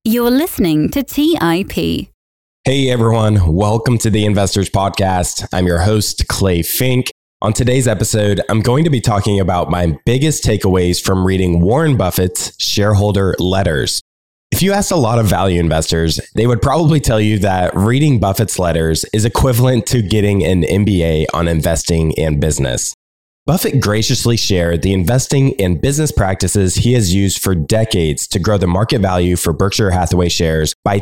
You're listening to TIP. Hey everyone, welcome to the Investors Podcast. I'm your host, Clay Fink. On today's episode, I'm going to be talking about my biggest takeaways from reading Warren Buffett's shareholder letters. If you asked a lot of value investors, they would probably tell you that reading Buffett's letters is equivalent to getting an MBA on investing and business. Buffett graciously shared the investing and business practices he has used for decades to grow the market value for Berkshire Hathaway shares by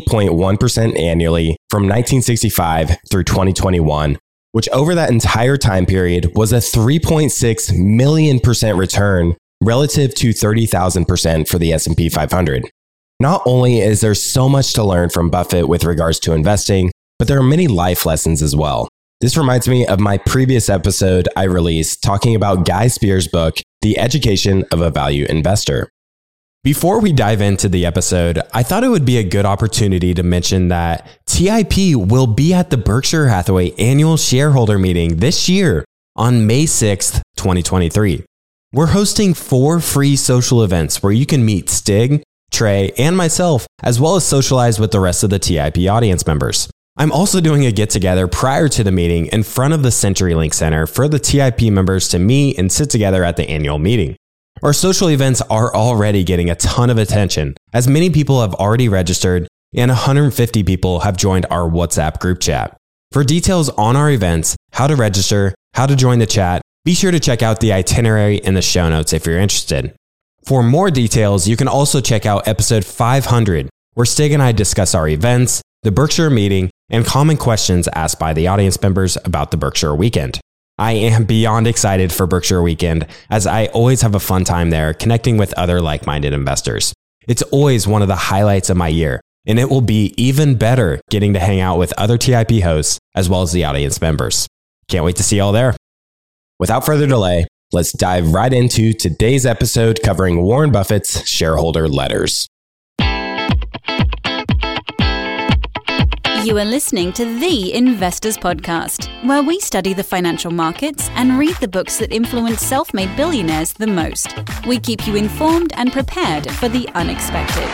20.1% annually from 1965 through 2021, which over that entire time period was a 3.6 million percent return relative to 30,000% for the S&P 500. Not only is there so much to learn from Buffett with regards to investing, but there are many life lessons as well. This reminds me of my previous episode I released talking about Guy Spears' book, The Education of a Value Investor. Before we dive into the episode, I thought it would be a good opportunity to mention that TIP will be at the Berkshire Hathaway annual shareholder meeting this year on May 6th, 2023. We're hosting 4 free social events where you can meet Stig, Trey, and myself, as well as socialize with the rest of the TIP audience members. I'm also doing a get-together prior to the meeting in front of the CenturyLink Center for the TIP members to meet and sit together at the annual meeting. Our social events are already getting a ton of attention, as many people have already registered and 150 people have joined our WhatsApp group chat. For details on our events, how to register, how to join the chat, be sure to check out the itinerary in the show notes if you're interested. For more details, you can also check out episode 500, where Stig and I discuss our events, the Berkshire meeting, and common questions asked by the audience members about the Berkshire Weekend. I am beyond excited for Berkshire Weekend, as I always have a fun time there connecting with other like-minded investors. It's always one of the highlights of my year, and it will be even better getting to hang out with other TIP hosts as well as the audience members. Can't wait to see you all there. Without further delay, let's dive right into today's episode covering Warren Buffett's shareholder letters. You are listening to The Investors Podcast, where we study the financial markets and read the books that influence self-made billionaires the most. We keep you informed and prepared for the unexpected.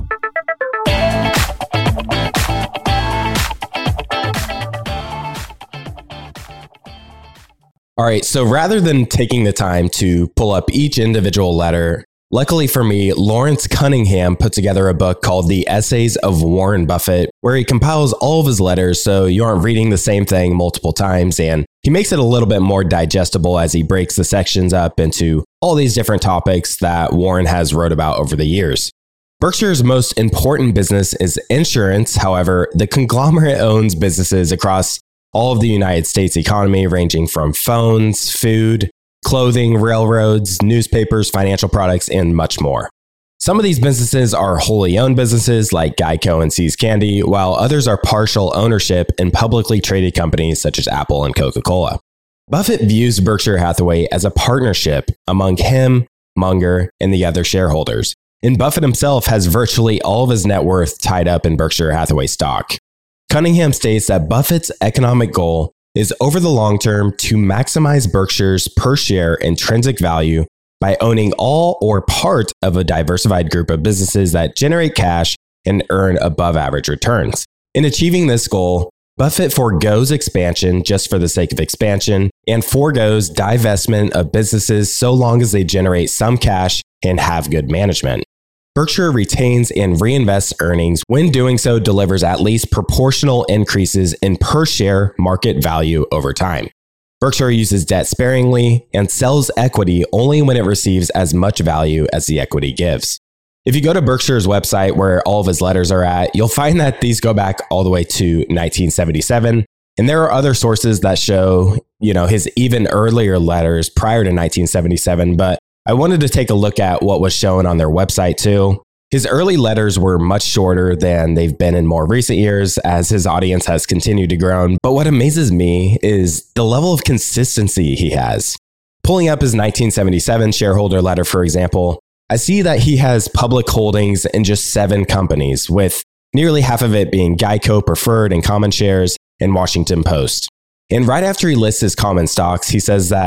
All right, so rather than taking the time to pull up each individual letter, luckily for me, Lawrence Cunningham put together a book called The Essays of Warren Buffett, where he compiles all of his letters so you aren't reading the same thing multiple times, and he makes it a little bit more digestible as he breaks the sections up into all these different topics that Warren has wrote about over the years. Berkshire's most important business is insurance. However, the conglomerate owns businesses across all of the United States economy, ranging from phones, food, clothing, railroads, newspapers, financial products, and much more. Some of these businesses are wholly owned businesses like Geico and See's Candy, while others are partial ownership in publicly traded companies such as Apple and Coca-Cola. Buffett views Berkshire Hathaway as a partnership among him, Munger, and the other shareholders. And Buffett himself has virtually all of his net worth tied up in Berkshire Hathaway stock. Cunningham states that Buffett's economic goal is over the long term to maximize Berkshire's per share intrinsic value by owning all or part of a diversified group of businesses that generate cash and earn above average returns. In achieving this goal, Buffett forgoes expansion just for the sake of expansion and forgoes divestment of businesses so long as they generate some cash and have good management. Berkshire retains and reinvests earnings. When doing so, delivers at least proportional increases in per share market value over time. Berkshire uses debt sparingly and sells equity only when it receives as much value as the equity gives. If you go to Berkshire's website where all of his letters are at, you'll find that these go back all the way to 1977. And there are other sources that show, his even earlier letters prior to 1977, but I wanted to take a look at what was shown on their website too. His early letters were much shorter than they've been in more recent years as his audience has continued to grow. But what amazes me is the level of consistency he has. Pulling up his 1977 shareholder letter, for example, I see that he has public holdings in just 7 companies, with nearly half of it being Geico preferred and common shares and Washington Post. And right after he lists his common stocks, he says that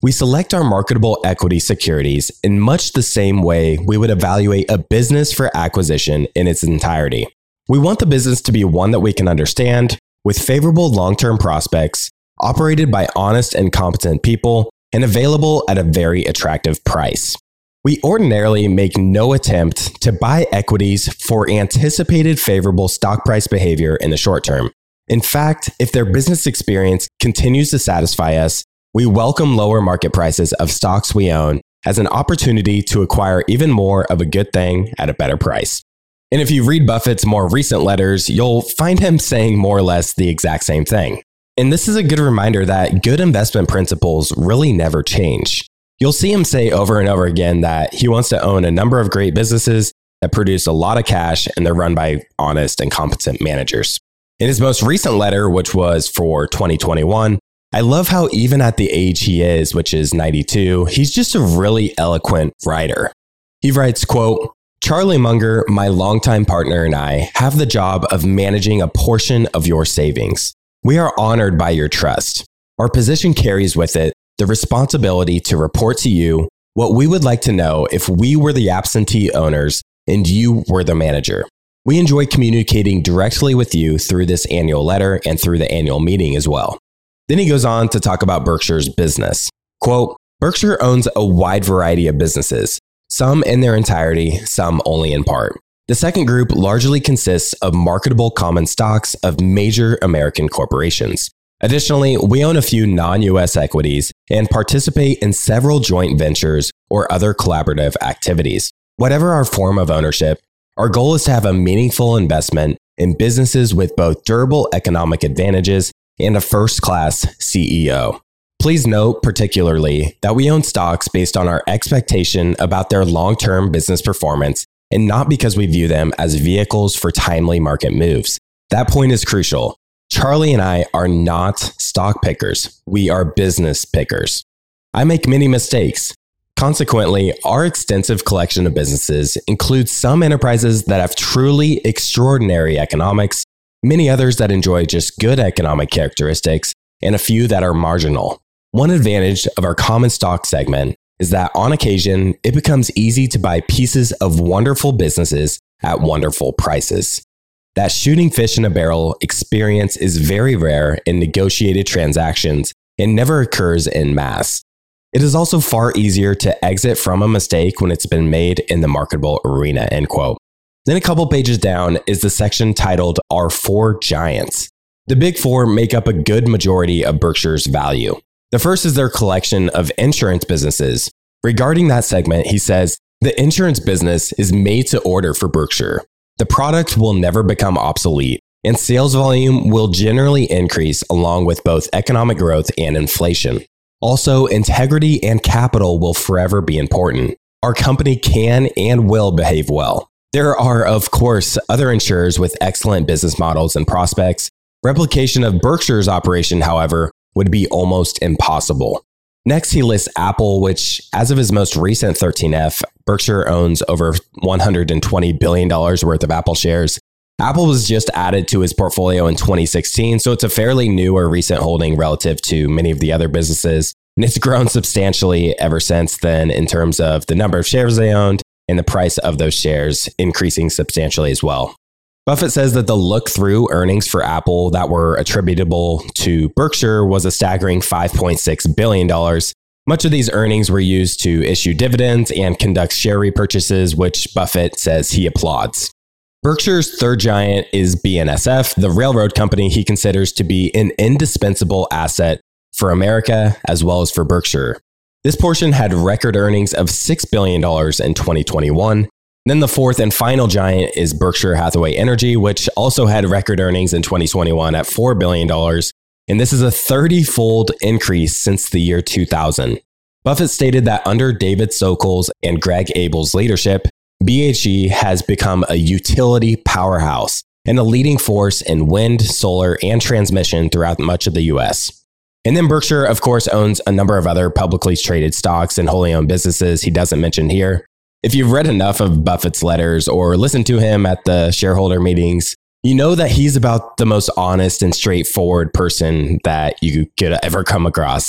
We select our marketable equity securities in much the same way we would evaluate a business for acquisition in its entirety. We want the business to be one that we can understand, with favorable long-term prospects, operated by honest and competent people, and available at a very attractive price. We ordinarily make no attempt to buy equities for anticipated favorable stock price behavior in the short term. In fact, if their business experience continues to satisfy us, we welcome lower market prices of stocks we own as an opportunity to acquire even more of a good thing at a better price. And if you read Buffett's more recent letters, you'll find him saying more or less the exact same thing. And this is a good reminder that good investment principles really never change. You'll see him say over and over again that he wants to own a number of great businesses that produce a lot of cash and they're run by honest and competent managers. In his most recent letter, which was for 2021, I love how even at the age he is, which is 92, he's just a really eloquent writer. He writes, quote, "Charlie Munger, my longtime partner, and I have the job of managing a portion of your savings. We are honored by your trust. Our position carries with it the responsibility to report to you what we would like to know if we were the absentee owners and you were the manager. We enjoy communicating directly with you through this annual letter and through the annual meeting as well." Then he goes on to talk about Berkshire's business. Quote, "Berkshire owns a wide variety of businesses, some in their entirety, some only in part. The second group largely consists of marketable common stocks of major American corporations. Additionally, we own a few non-US equities and participate in several joint ventures or other collaborative activities. Whatever our form of ownership, our goal is to have a meaningful investment in businesses with both durable economic advantages and a first-class CEO. Please note particularly that we own stocks based on our expectation about their long-term business performance and not because we view them as vehicles for timely market moves. That point is crucial. Charlie and I are not stock pickers. We are business pickers. I make many mistakes. Consequently, our extensive collection of businesses includes some enterprises that have truly extraordinary economics, many others that enjoy just good economic characteristics, and a few that are marginal. One advantage of our common stock segment is that on occasion, it becomes easy to buy pieces of wonderful businesses at wonderful prices. That shooting fish in a barrel experience is very rare in negotiated transactions and never occurs en masse. It is also far easier to exit from a mistake when it's been made in the marketable arena," end quote. Then a couple pages down is the section titled Our Four Giants. The big four make up a good majority of Berkshire's value. The first is their collection of insurance businesses. Regarding that segment, he says, "The insurance business is made to order for Berkshire. The product will never become obsolete, and sales volume will generally increase along with both economic growth and inflation. Also, integrity and capital will forever be important. Our company can and will behave well. There are, of course, other insurers with excellent business models and prospects. Replication of Berkshire's operation, however, would be almost impossible." Next, he lists Apple, which, as of his most recent 13F, Berkshire owns over $120 billion worth of Apple shares. Apple was just added to his portfolio in 2016, so it's a fairly new or recent holding relative to many of the other businesses. And it's grown substantially ever since then in terms of the number of shares they owned and the price of those shares increasing substantially as well. Buffett says that the look-through earnings for Apple that were attributable to Berkshire was a staggering $5.6 billion. Much of these earnings were used to issue dividends and conduct share repurchases, which Buffett says he applauds. Berkshire's third giant is BNSF, the railroad company he considers to be an indispensable asset for America as well as for Berkshire. This portion had record earnings of $6 billion in 2021. Then the fourth and final giant is Berkshire Hathaway Energy, which also had record earnings in 2021 at $4 billion. And this is a 30-fold increase since the year 2000. Buffett stated that under David Sokol's and Greg Abel's leadership, BHE has become a utility powerhouse and a leading force in wind, solar, and transmission throughout much of the US. And then Berkshire, of course, owns a number of other publicly traded stocks and wholly owned businesses he doesn't mention here. If you've read enough of Buffett's letters or listened to him at the shareholder meetings, you know that he's about the most honest and straightforward person that you could ever come across.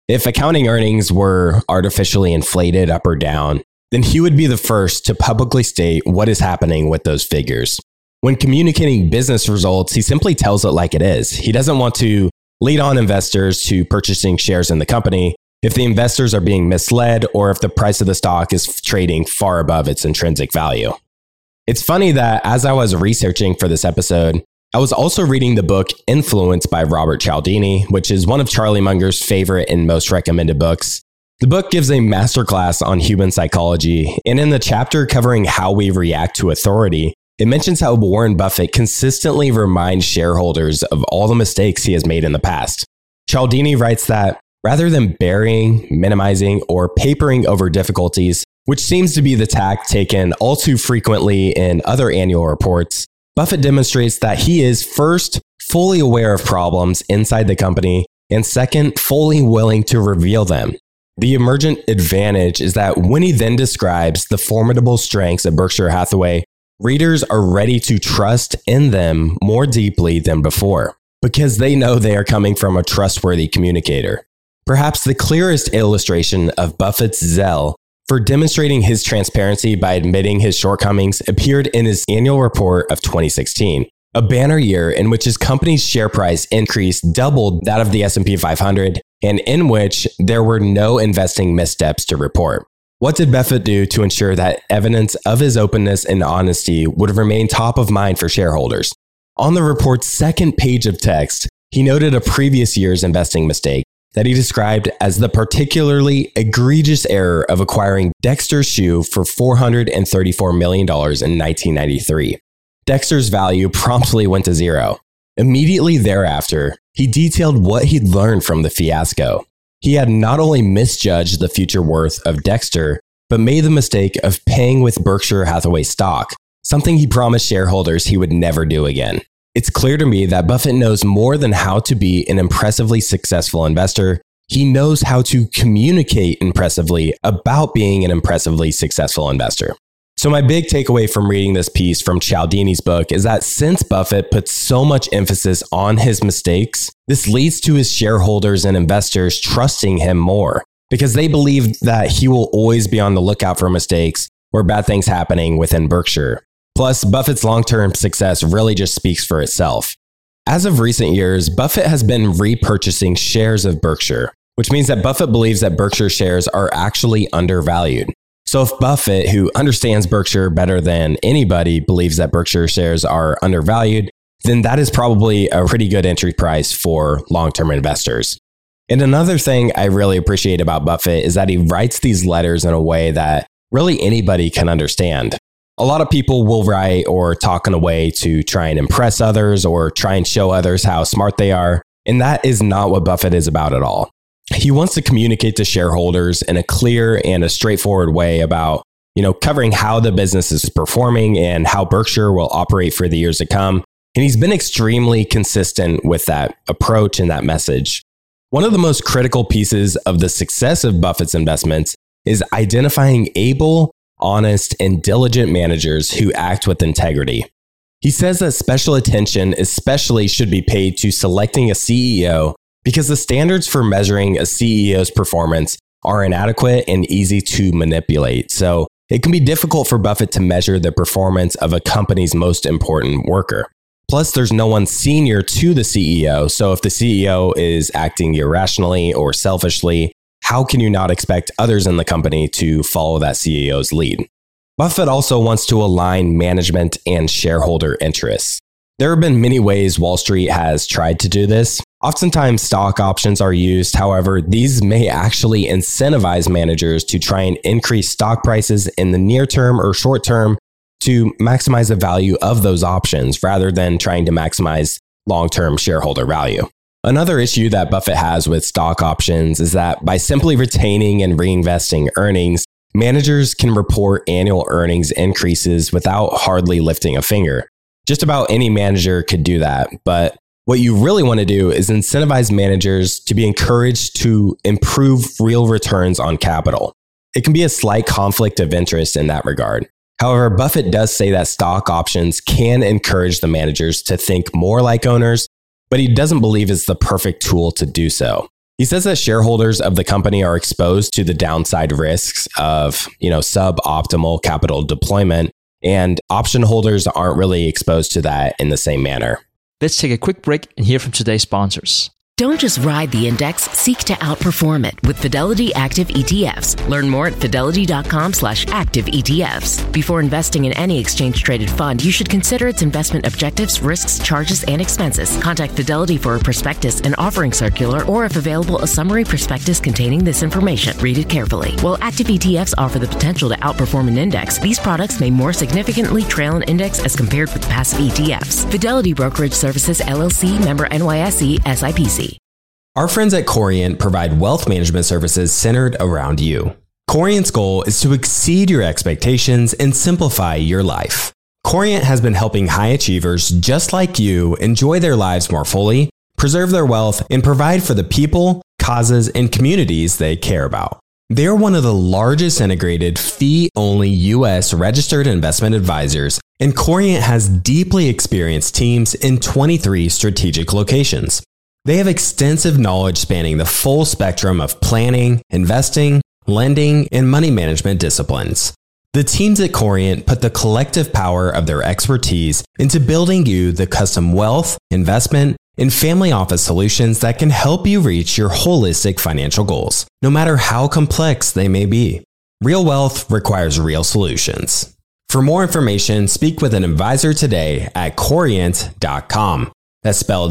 If accounting earnings were artificially inflated up or down, then he would be the first to publicly state what is happening with those figures. When communicating business results, he simply tells it like it is. He doesn't want to lead on investors to purchasing shares in the company if the investors are being misled or if the price of the stock is trading far above its intrinsic value. It's funny that as I was researching for this episode, I was also reading the book Influence by Robert Cialdini, which is one of Charlie Munger's favorite and most recommended books. The book gives a masterclass on human psychology, and in the chapter covering how we react to authority, it mentions how Warren Buffett consistently reminds shareholders of all the mistakes he has made in the past. Cialdini writes that rather than burying, minimizing, or papering over difficulties, which seems to be the tack taken all too frequently in other annual reports, Buffett demonstrates that he is first, fully aware of problems inside the company, and second, fully willing to reveal them. The emergent advantage is that when he then describes the formidable strengths of Berkshire Hathaway, readers are ready to trust in them more deeply than before, because they know they are coming from a trustworthy communicator. Perhaps the clearest illustration of Buffett's zeal for demonstrating his transparency by admitting his shortcomings appeared in his annual report of 2016, a banner year in which his company's share price increase doubled that of the S&P 500 and in which there were no investing missteps to report. What did Buffett do to ensure that evidence of his openness and honesty would remain top of mind for shareholders? On the report's second page of text, he noted a previous year's investing mistake that he described as the particularly egregious error of acquiring Dexter's shoe for $434 million in 1993. Dexter's value promptly went to zero. Immediately thereafter, he detailed what he'd learned from the fiasco. He had not only misjudged the future worth of Dexter, but made the mistake of paying with Berkshire Hathaway stock, something he promised shareholders he would never do again. It's clear to me that Buffett knows more than how to be an impressively successful investor. He knows how to communicate impressively about being an impressively successful investor. So my big takeaway from reading this piece from Cialdini's book is that since Buffett puts so much emphasis on his mistakes, this leads to his shareholders and investors trusting him more because they believe that he will always be on the lookout for mistakes or bad things happening within Berkshire. Plus, Buffett's long-term success really just speaks for itself. As of recent years, Buffett has been repurchasing shares of Berkshire, which means that Buffett believes that Berkshire shares are actually undervalued. So if Buffett, who understands Berkshire better than anybody, believes that Berkshire shares are undervalued, then that is probably a pretty good entry price for long-term investors. And another thing I really appreciate about Buffett is that he writes these letters in a way that really anybody can understand. A lot of people will write or talk in a way to try and impress others or try and show others how smart they are, and that is not what Buffett is about at all. He wants to communicate to shareholders in a clear and a straightforward way about, covering how the business is performing and how Berkshire will operate for the years to come. And he's been extremely consistent with that approach and that message. One of the most critical pieces of the success of Buffett's investments is identifying able, honest, and diligent managers who act with integrity. He says that special attention especially should be paid to selecting a CEO because the standards for measuring a CEO's performance are inadequate and easy to manipulate. So it can be difficult for Buffett to measure the performance of a company's most important worker. Plus, there's no one senior to the CEO. So if the CEO is acting irrationally or selfishly, how can you not expect others in the company to follow that CEO's lead? Buffett also wants to align management and shareholder interests. There have been many ways Wall Street has tried to do this. Oftentimes, stock options are used. However, these may actually incentivize managers to try and increase stock prices in the near term or short term to maximize the value of those options rather than trying to maximize long-term shareholder value. Another issue that Buffett has with stock options is that by simply retaining and reinvesting earnings, managers can report annual earnings increases without hardly lifting a finger. Just about any manager could do that, but what you really want to do is incentivize managers to be encouraged to improve real returns on capital. It can be a slight conflict of interest in that regard. However, Buffett does say that stock options can encourage the managers to think more like owners, but he doesn't believe it's the perfect tool to do so. He says that shareholders of the company are exposed to the downside risks of, suboptimal capital deployment, and option holders aren't really exposed to that in the same manner. Let's take a quick break and hear from today's sponsors. Don't just ride the index, seek to outperform it with Fidelity Active ETFs. Learn more at fidelity.com/active ETFs. Before investing in any exchange-traded fund, you should consider its investment objectives, risks, charges, and expenses. Contact Fidelity for a prospectus, an offering circular, or if available, a summary prospectus containing this information. Read it carefully. While active ETFs offer the potential to outperform an index, these products may more significantly trail an index as compared with passive ETFs. Fidelity Brokerage Services, LLC, member NYSE, SIPC. Our friends at Corient provide wealth management services centered around you. Corient's goal is to exceed your expectations and simplify your life. Corient has been helping high achievers just like you enjoy their lives more fully, preserve their wealth, and provide for the people, causes, and communities they care about. They're one of the largest integrated fee-only U.S. registered investment advisors, and Corient has deeply experienced teams in 23 strategic locations. They have extensive knowledge spanning the full spectrum of planning, investing, lending, and money management disciplines. The teams at Corient put the collective power of their expertise into building you the custom wealth, investment, and family office solutions that can help you reach your holistic financial goals, no matter how complex they may be. Real wealth requires real solutions. For more information, speak with an advisor today at Corient.com. That's spelled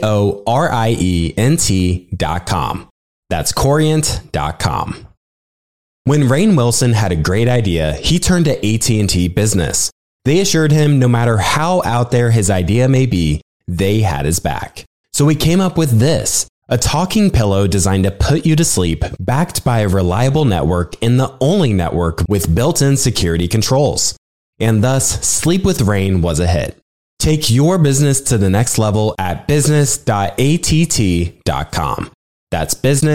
Corient.com. That's Corient.com. When Rainn Wilson had a great idea, he turned to AT&T Business. They assured him no matter how out there his idea may be, they had his back. So he came up with this, a talking pillow designed to put you to sleep, backed by a reliable network and the only network with built-in security controls. And thus, Sleep with Rainn was a hit. Take your business to the next level at business.att.com. That's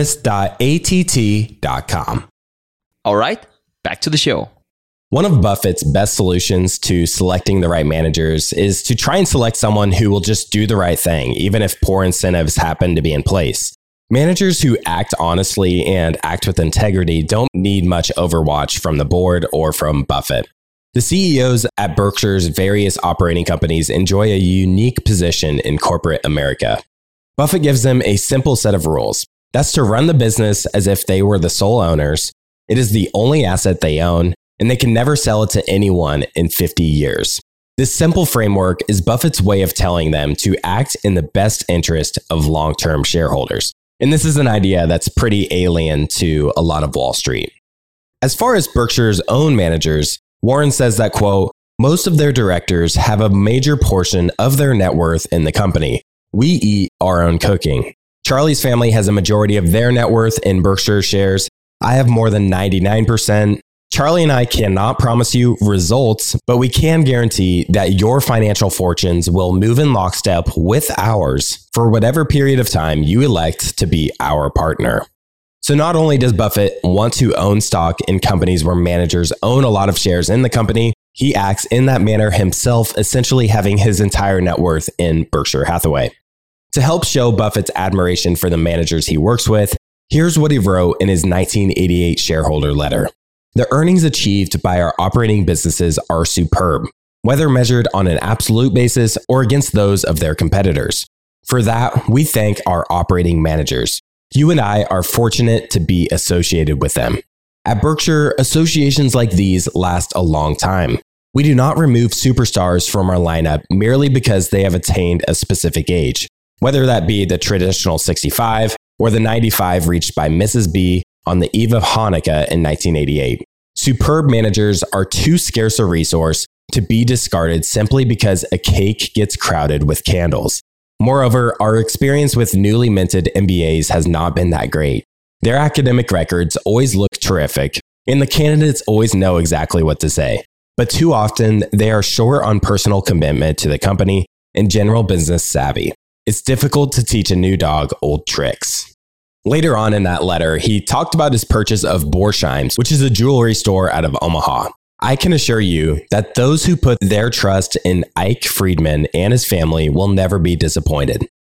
business.att.com. All right, back to the show. One of Buffett's best solutions to selecting the right managers is to try and select someone who will just do the right thing, even if poor incentives happen to be in place. Managers who act honestly and act with integrity don't need much overwatch from the board or from Buffett. The CEOs at Berkshire's various operating companies enjoy a unique position in corporate America. Buffett gives them a simple set of rules. That's to run the business as if they were the sole owners. It is the only asset they own, and they can never sell it to anyone in 50 years. This simple framework is Buffett's way of telling them to act in the best interest of long-term shareholders. And this is an idea that's pretty alien to a lot of Wall Street. As far as Berkshire's own managers, Warren says that, quote, most of their directors have a major portion of their net worth in the company. We eat our own cooking. Charlie's family has a majority of their net worth in Berkshire shares. I have more than 99%. Charlie and I cannot promise you results, but we can guarantee that your financial fortunes will move in lockstep with ours for whatever period of time you elect to be our partner. So not only does Buffett want to own stock in companies where managers own a lot of shares in the company, he acts in that manner himself, essentially having his entire net worth in Berkshire Hathaway. To help show Buffett's admiration for the managers he works with, here's what he wrote in his 1988 shareholder letter. The earnings achieved by our operating businesses are superb, whether measured on an absolute basis or against those of their competitors. For that, we thank our operating managers. You and I are fortunate to be associated with them. At Berkshire, associations like these last a long time. We do not remove superstars from our lineup merely because they have attained a specific age, whether that be the traditional 65 or the 95 reached by Mrs. B on the eve of Hanukkah in 1988. Superb managers are too scarce a resource to be discarded simply because a cake gets crowded with candles. Moreover, our experience with newly minted MBAs has not been that great. Their academic records always look terrific, and the candidates always know exactly what to say. But too often, they are short on personal commitment to the company and general business savvy. It's difficult to teach a new dog old tricks. Later on in that letter, he talked about his purchase of Borsheim's, which is a jewelry store out of Omaha. I can assure you that those who put their trust in Ike Friedman and his family will never be disappointed.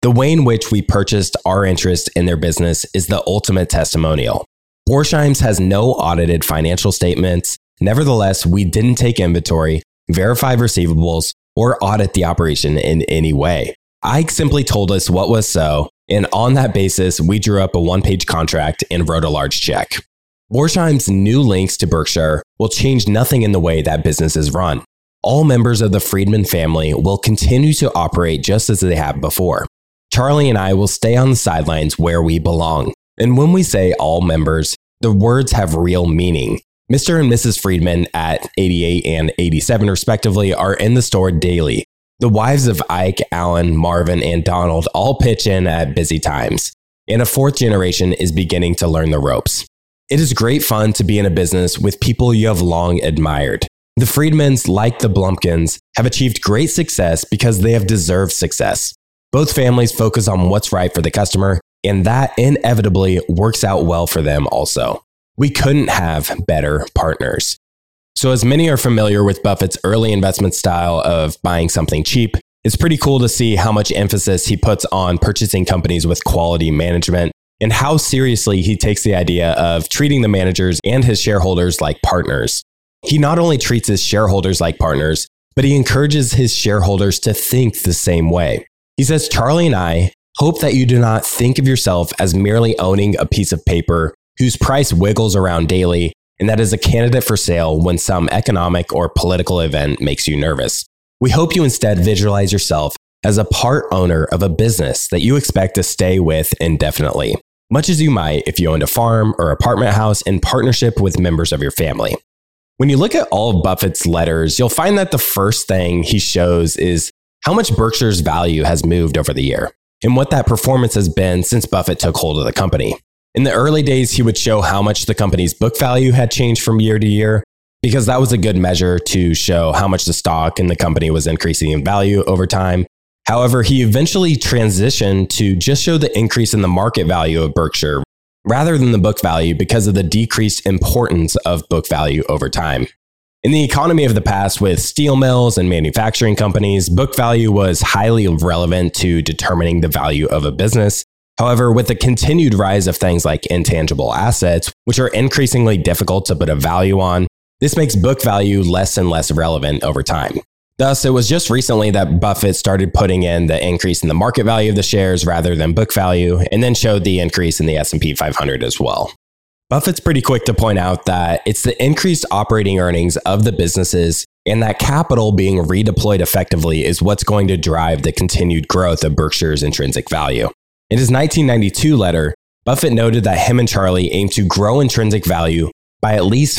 The way in which we purchased our interest in their business is the ultimate testimonial. Borsheim's has no audited financial statements. Nevertheless, we didn't take inventory, verify receivables, or audit the operation in any way. Ike simply told us what was so, and on that basis, we drew up a one-page contract and wrote a large check. Borsheim's new links to Berkshire will change nothing in the way that business is run. All members of the Friedman family will continue to operate just as they have before. Charlie and I will stay on the sidelines where we belong. And when we say all members, the words have real meaning. Mr. and Mrs. Friedman at 88 and 87 respectively are in the store daily. The wives of Ike, Alan, Marvin, and Donald all pitch in at busy times. And a fourth generation is beginning to learn the ropes. It is great fun to be in a business with people you have long admired. The Friedmans, like the Blumpkins, have achieved great success because they have deserved success. Both families focus on what's right for the customer, and that inevitably works out well for them also. We couldn't have better partners. So as many are familiar with Buffett's early investment style of buying something cheap, it's pretty cool to see how much emphasis he puts on purchasing companies with quality management and how seriously he takes the idea of treating the managers and his shareholders like partners. He not only treats his shareholders like partners, but he encourages his shareholders to think the same way. He says, Charlie and I hope that you do not think of yourself as merely owning a piece of paper whose price wiggles around daily and that is a candidate for sale when some economic or political event makes you nervous. We hope you instead visualize yourself as a part owner of a business that you expect to stay with indefinitely, much as you might if you owned a farm or apartment house in partnership with members of your family. When you look at all of Buffett's letters, you'll find that the first thing he shows is how much Berkshire's value has moved over the year and what that performance has been since Buffett took hold of the company. In the early days, he would show how much the company's book value had changed from year to year, because that was a good measure to show how much the stock in the company was increasing in value over time. However, he eventually transitioned to just show the increase in the market value of Berkshire rather than the book value because of the decreased importance of book value over time. In the economy of the past with steel mills and manufacturing companies, book value was highly relevant to determining the value of a business. However, with the continued rise of things like intangible assets, which are increasingly difficult to put a value on, this makes book value less and less relevant over time. Thus, it was just recently that Buffett started putting in the increase in the market value of the shares rather than book value, and then showed the increase in the S&P 500 as well. Buffett's pretty quick to point out that it's the increased operating earnings of the businesses and that capital being redeployed effectively is what's going to drive the continued growth of Berkshire's intrinsic value. In his 1992 letter, Buffett noted that him and Charlie aimed to grow intrinsic value by at least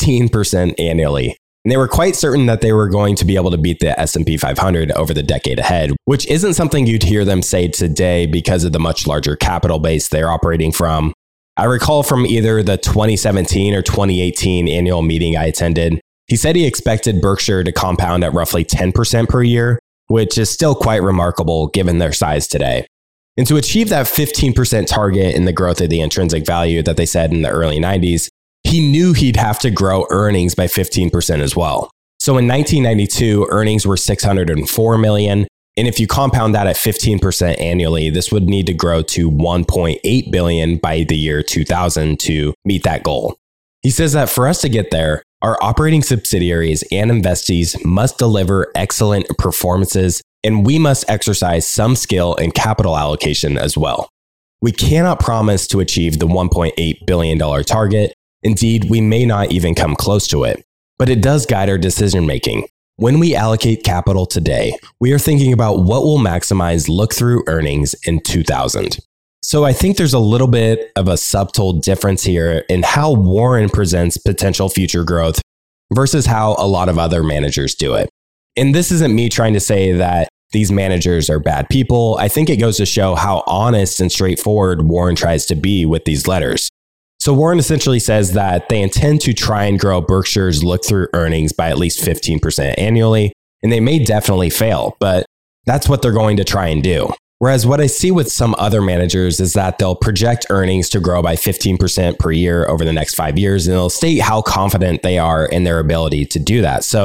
15% annually. And they were quite certain that they were going to be able to beat the S&P 500 over the decade ahead, which isn't something you'd hear them say today because of the much larger capital base they're operating from. I recall from either the 2017 or 2018 annual meeting I attended, he said he expected Berkshire to compound at roughly 10% per year, which is still quite remarkable given their size today. And to achieve that 15% target in the growth of the intrinsic value that they said in the early 90s, he knew he'd have to grow earnings by 15% as well. So in 1992, earnings were $604 million. And if you compound that at 15% annually, this would need to grow to $1.8 billion by the year 2000 to meet that goal. He says that for us to get there, our operating subsidiaries and investees must deliver excellent performances, and we must exercise some skill in capital allocation as well. We cannot promise to achieve the $1.8 billion target. Indeed, we may not even come close to it, but it does guide our decision making. When we allocate capital today, we are thinking about what will maximize look-through earnings in 2000. So I think there's a little bit of a subtle difference here in how Warren presents potential future growth versus how a lot of other managers do it. And this isn't me trying to say that these managers are bad people. I think it goes to show how honest and straightforward Warren tries to be with these letters. So Warren essentially says that they intend to try and grow Berkshire's look-through earnings by at least 15% annually, and they may definitely fail, but that's what they're going to try and do. Whereas what I see with some other managers is that they'll project earnings to grow by 15% per year over the next 5 years, and they'll state how confident they are in their ability to do that. So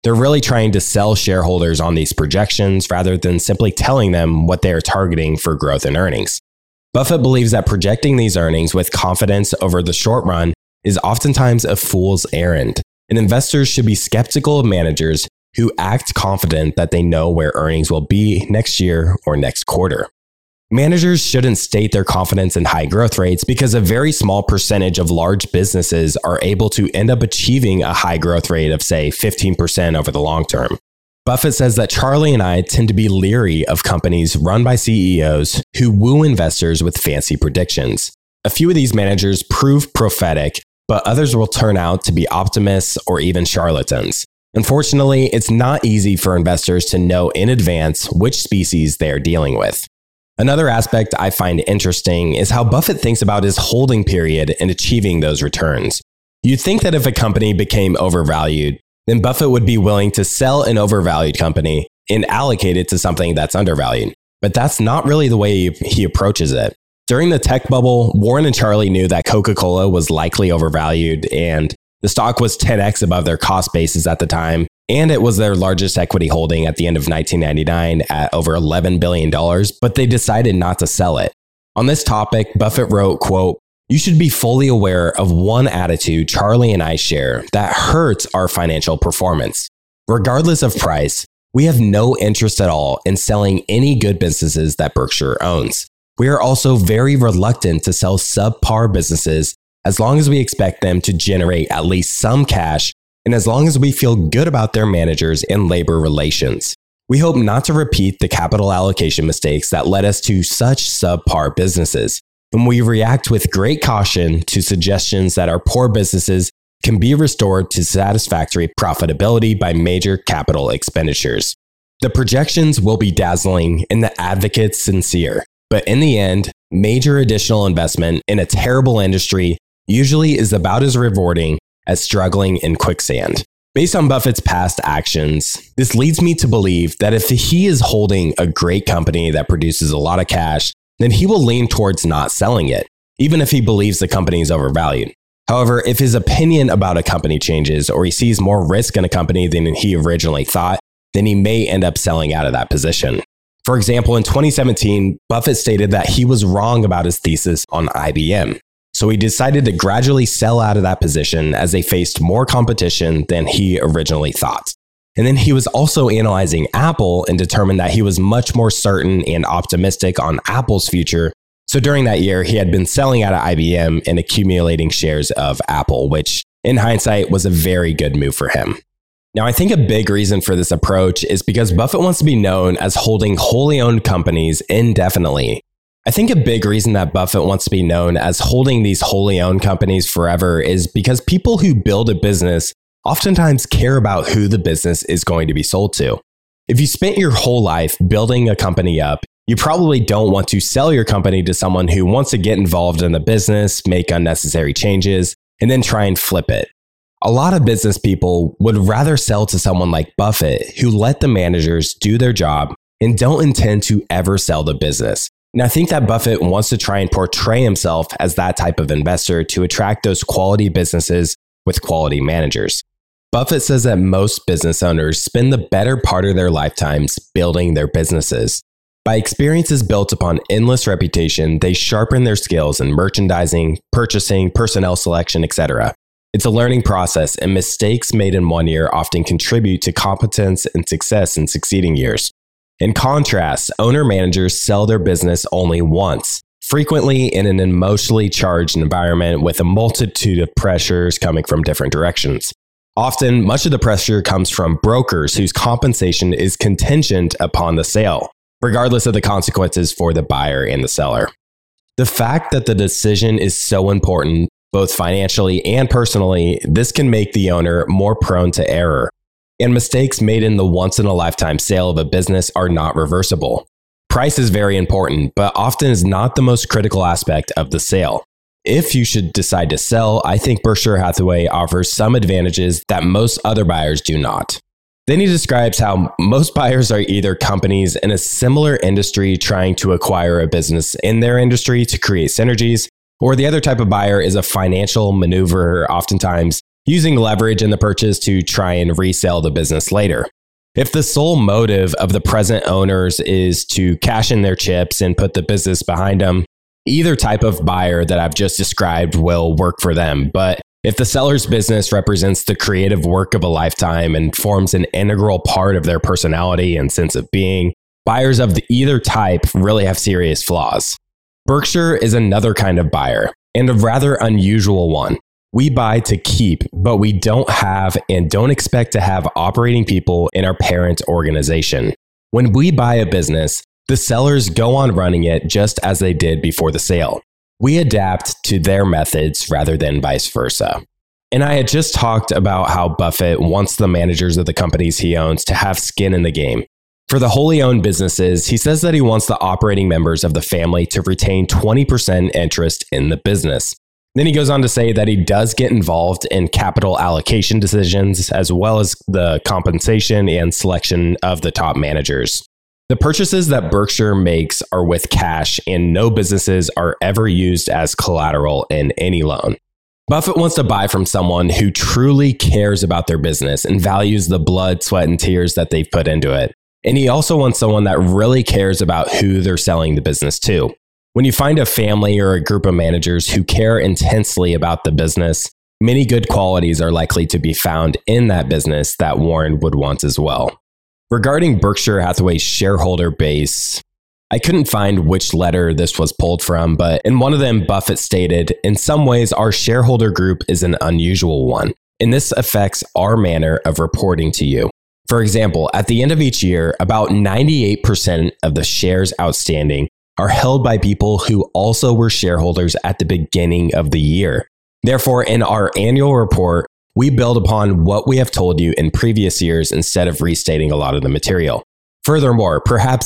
They're really trying to sell shareholders on these projections rather than simply telling them what they are targeting for growth in earnings. Buffett believes that projecting these earnings with confidence over the short run is oftentimes a fool's errand, and investors should be skeptical of managers who act confident that they know where earnings will be next year or next quarter. Managers shouldn't state their confidence in high growth rates because a very small percentage of large businesses are able to end up achieving a high growth rate of, say, 15% over the long term. Buffett says that Charlie and I tend to be leery of companies run by CEOs who woo investors with fancy predictions. A few of these managers prove prophetic, but others will turn out to be optimists or even charlatans. Unfortunately, it's not easy for investors to know in advance which species they are dealing with. Another aspect I find interesting is how Buffett thinks about his holding period in achieving those returns. You'd think that if a company became overvalued, then Buffett would be willing to sell an overvalued company and allocate it to something that's undervalued. But that's not really the way he approaches it. During the tech bubble, Warren and Charlie knew that Coca-Cola was likely overvalued, and the stock was 10x above their cost basis at the time, and it was their largest equity holding at the end of 1999 at over $11 billion, but they decided not to sell it. On this topic, Buffett wrote, quote, "You should be fully aware of one attitude Charlie and I share that hurts our financial performance. Regardless of price, we have no interest at all in selling any good businesses that Berkshire owns. We are also very reluctant to sell subpar businesses as long as we expect them to generate at least some cash and as long as we feel good about their managers and labor relations. We hope not to repeat the capital allocation mistakes that led us to such subpar businesses, and we react with great caution to suggestions that our poor businesses can be restored to satisfactory profitability by major capital expenditures. The projections will be dazzling and the advocates sincere, but in the end, major additional investment in a terrible industry usually is about as rewarding as struggling in quicksand. Based on Buffett's past actions, this leads me to believe that if he is holding a great company that produces a lot of cash, then he will lean towards not selling it, even if he believes the company is overvalued. However, if his opinion about a company changes or he sees more risk in a company than he originally thought, then he may end up selling out of that position. For example, in 2017, Buffett stated that he was wrong about his thesis on IBM. So he decided to gradually sell out of that position as they faced more competition than he originally thought. And then he was also analyzing Apple and determined that he was much more certain and optimistic on Apple's future. So during that year, he had been selling out of IBM and accumulating shares of Apple, which in hindsight was a very good move for him. Now, I think a big reason for this approach is because Buffett wants to be known as holding wholly owned companies indefinitely. I think a big reason that Buffett wants to be known as holding these wholly owned companies forever is because people who build a business oftentimes care about who the business is going to be sold to. If you spent your whole life building a company up, you probably don't want to sell your company to someone who wants to get involved in the business, make unnecessary changes, and then try and flip it. A lot of business people would rather sell to someone like Buffett, who let the managers do their job and don't intend to ever sell the business. And I think that Buffett wants to try and portray himself as that type of investor to attract those quality businesses with quality managers. Buffett says that most business owners spend the better part of their lifetimes building their businesses. By experiences built upon endless reputation, they sharpen their skills in merchandising, purchasing, personnel selection, etc. It's a learning process, and mistakes made in one year often contribute to competence and success in succeeding years. In contrast, owner-managers sell their business only once, frequently in an emotionally charged environment with a multitude of pressures coming from different directions. Often, much of the pressure comes from brokers whose compensation is contingent upon the sale, regardless of the consequences for the buyer and the seller. The fact that the decision is so important, both financially and personally, this can make the owner more prone to error. And mistakes made in the once-in-a-lifetime sale of a business are not reversible. Price is very important, but often is not the most critical aspect of the sale. If you should decide to sell, I think Berkshire Hathaway offers some advantages that most other buyers do not. Then he describes how most buyers are either companies in a similar industry trying to acquire a business in their industry to create synergies, or the other type of buyer is a financial maneuverer, oftentimes using leverage in the purchase to try and resell the business later. If the sole motive of the present owners is to cash in their chips and put the business behind them, either type of buyer that I've just described will work for them. But if the seller's business represents the creative work of a lifetime and forms an integral part of their personality and sense of being, buyers of either type really have serious flaws. Berkshire is another kind of buyer, and a rather unusual one. We buy to keep, but we don't have and don't expect to have operating people in our parent organization. When we buy a business, the sellers go on running it just as they did before the sale. We adapt to their methods rather than vice versa. And I had just talked about how Buffett wants the managers of the companies he owns to have skin in the game. For the wholly owned businesses, he says that he wants the operating members of the family to retain 20% interest in the business. Then he goes on to say that he does get involved in capital allocation decisions, as well as the compensation and selection of the top managers. The purchases that Berkshire makes are with cash, and no businesses are ever used as collateral in any loan. Buffett wants to buy from someone who truly cares about their business and values the blood, sweat, and tears that they've put into it. And he also wants someone that really cares about who they're selling the business to. When you find a family or a group of managers who care intensely about the business, many good qualities are likely to be found in that business that Warren would want as well. Regarding Berkshire Hathaway's shareholder base, I couldn't find which letter this was pulled from, but in one of them, Buffett stated, "In some ways, our shareholder group is an unusual one, and this affects our manner of reporting to you." For example, at the end of each year, about 98% of the shares outstanding are held by people who also were shareholders at the beginning of the year. Therefore, in our annual report, we build upon what we have told you in previous years instead of restating a lot of the material. Furthermore, perhaps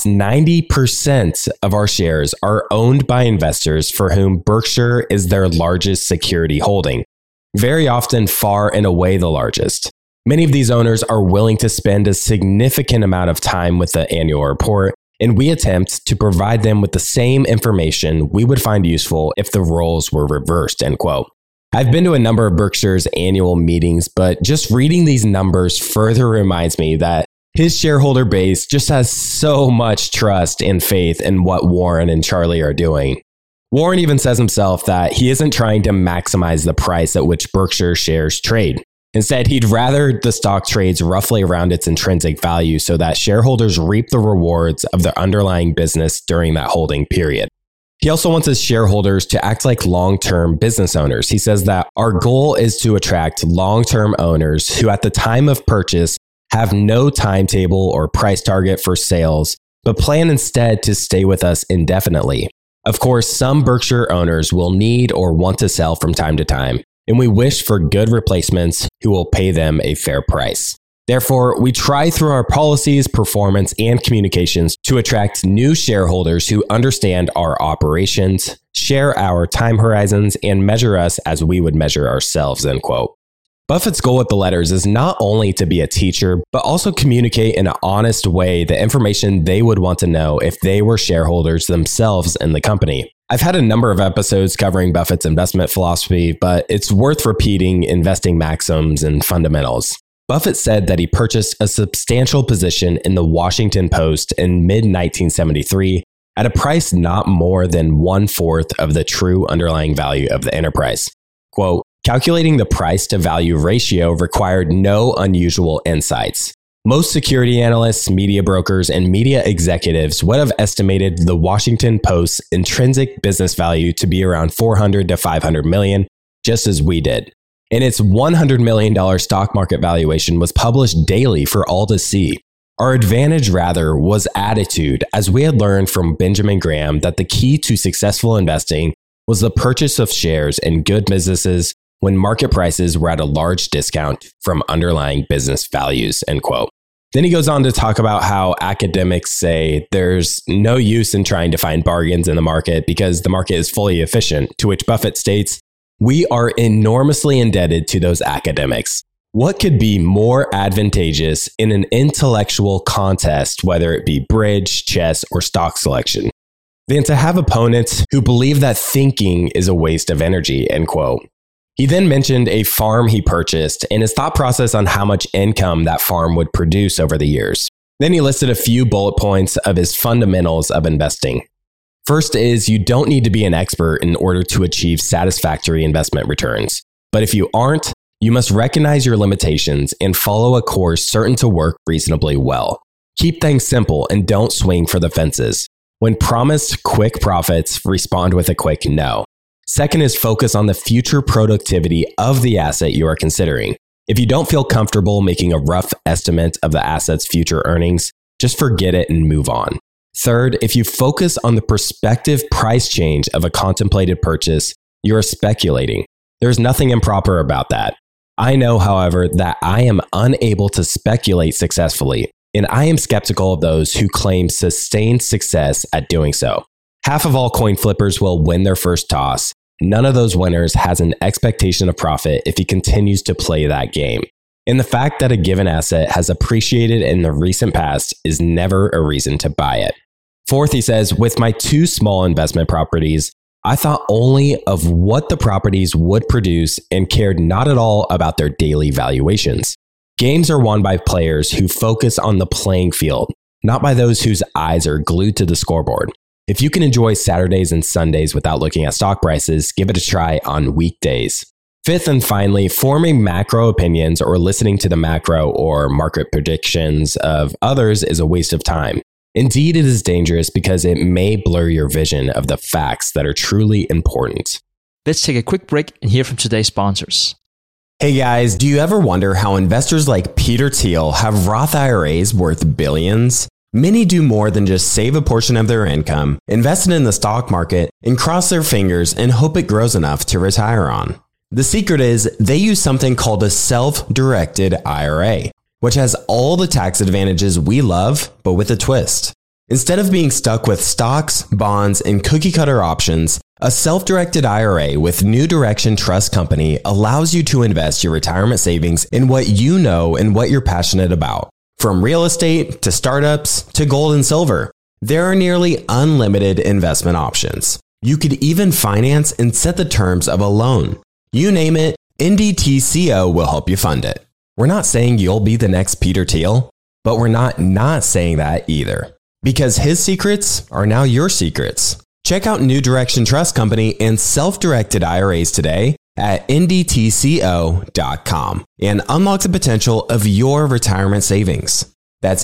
90% of our shares are owned by investors for whom Berkshire is their largest security holding, very often far and away the largest. Many of these owners are willing to spend a significant amount of time with the annual report, and we attempt to provide them with the same information we would find useful if the roles were reversed, end quote. I've been to a number of Berkshire's annual meetings, but just reading these numbers further reminds me that his shareholder base just has so much trust and faith in what Warren and Charlie are doing. Warren even says himself that he isn't trying to maximize the price at which Berkshire shares trade. Instead, he'd rather the stock trades roughly around its intrinsic value so that shareholders reap the rewards of their underlying business during that holding period. He also wants his shareholders to act like long-term business owners. He says that our goal is to attract long-term owners who at the time of purchase have no timetable or price target for sales, but plan instead to stay with us indefinitely. Of course, some Berkshire owners will need or want to sell from time to time, and we wish for good replacements who will pay them a fair price. Therefore, we try through our policies, performance, and communications to attract new shareholders who understand our operations, share our time horizons, and measure us as we would measure ourselves, end quote. Buffett's goal with the letters is not only to be a teacher, but also communicate in an honest way the information they would want to know if they were shareholders themselves in the company. I've had a number of episodes covering Buffett's investment philosophy, but it's worth repeating investing maxims and fundamentals. Buffett said that he purchased a substantial position in the Washington Post in mid-1973 at a price not more than 1/4 of the true underlying value of the enterprise. Quote, calculating the price to value ratio required no unusual insights. Most security analysts, media brokers, and media executives would have estimated the Washington Post's intrinsic business value to be around 400 to 500 million, just as we did. And its $100 million stock market valuation was published daily for all to see. Our advantage, rather, was attitude, as we had learned from Benjamin Graham that the key to successful investing was the purchase of shares in good businesses when market prices were at a large discount from underlying business values, end quote. Then he goes on to talk about how academics say there's no use in trying to find bargains in the market because the market is fully efficient, to which Buffett states, "We are enormously indebted to those academics. What could be more advantageous in an intellectual contest, whether it be bridge, chess, or stock selection, than to have opponents who believe that thinking is a waste of energy," end quote. He then mentioned a farm he purchased and his thought process on how much income that farm would produce over the years. Then he listed a few bullet points of his fundamentals of investing. First is you don't need to be an expert in order to achieve satisfactory investment returns. But if you aren't, you must recognize your limitations and follow a course certain to work reasonably well. Keep things simple and don't swing for the fences. When promised quick profits, respond with a quick no. Second is focus on the future productivity of the asset you are considering. If you don't feel comfortable making a rough estimate of the asset's future earnings, just forget it and move on. Third, if you focus on the prospective price change of a contemplated purchase, you are speculating. There's nothing improper about that. I know, however, that I am unable to speculate successfully, and I am skeptical of those who claim sustained success at doing so. Half of all coin flippers will win their first toss. None of those winners has an expectation of profit if he continues to play that game. And the fact that a given asset has appreciated in the recent past is never a reason to buy it. Fourth, he says, with my 2 small investment properties, I thought only of what the properties would produce and cared not at all about their daily valuations. Games are won by players who focus on the playing field, not by those whose eyes are glued to the scoreboard. If you can enjoy Saturdays and Sundays without looking at stock prices, give it a try on weekdays. Fifth and finally, forming macro opinions or listening to the macro or market predictions of others is a waste of time. Indeed, it is dangerous because it may blur your vision of the facts that are truly important. Let's take a quick break and hear from today's sponsors. Hey guys, do you ever wonder how investors like Peter Thiel have Roth IRAs worth billions? Many do more than just save a portion of their income, invest it in the stock market, and cross their fingers and hope it grows enough to retire on. The secret is they use something called a self-directed IRA, which has all the tax advantages we love, but with a twist. Instead of being stuck with stocks, bonds, and cookie-cutter options, a self-directed IRA with New Direction Trust Company allows you to invest your retirement savings in what you know and what you're passionate about. From real estate to startups to gold and silver, there are nearly unlimited investment options. You could even finance and set the terms of a loan. You name it, NDTCO will help you fund it. We're not saying you'll be the next Peter Thiel, but we're not saying that either. Because his secrets are now your secrets. Check out New Direction Trust Company and self-directed IRAs today at ndtco.com and unlock the potential of your retirement savings. That's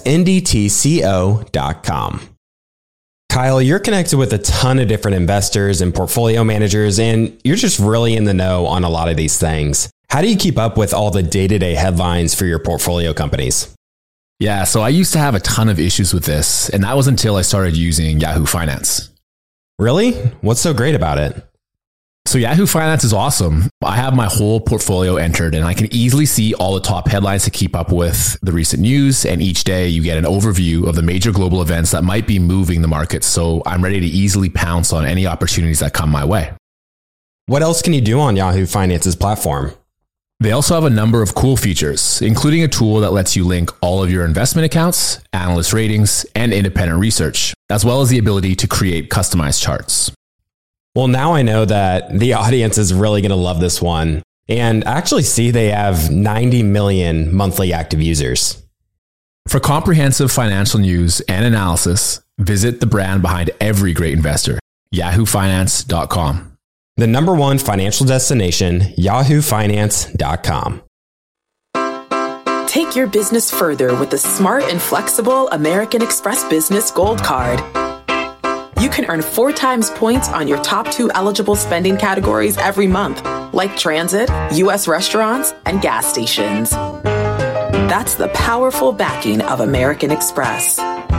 ndtco.com. Kyle, you're connected with a ton of different investors and portfolio managers, and you're just really in the know on a lot of these things. How do you keep up with all the day-to-day headlines for your portfolio companies? Yeah, so I used to have a ton of issues with this, and that was until I started using Yahoo Finance. Really? What's so great about it? So Yahoo Finance is awesome. I have my whole portfolio entered and I can easily see all the top headlines to keep up with the recent news. And each day you get an overview of the major global events that might be moving the market. So I'm ready to easily pounce on any opportunities that come my way. What else can you do on Yahoo Finance's platform? They also have a number of cool features, including a tool that lets you link all of your investment accounts, analyst ratings, and independent research, as well as the ability to create customized charts. Well, now I know that the audience is really going to love this one. And actually see they have 90 million monthly active users. For comprehensive financial news and analysis, visit the brand behind every great investor, yahoofinance.com. The number one financial destination, yahoofinance.com. Take your business further with the smart and flexible American Express Business Gold Card. You can earn 4 times points on your top 2 eligible spending categories every month, like transit, U.S. restaurants, and gas stations. That's the powerful backing of American Express.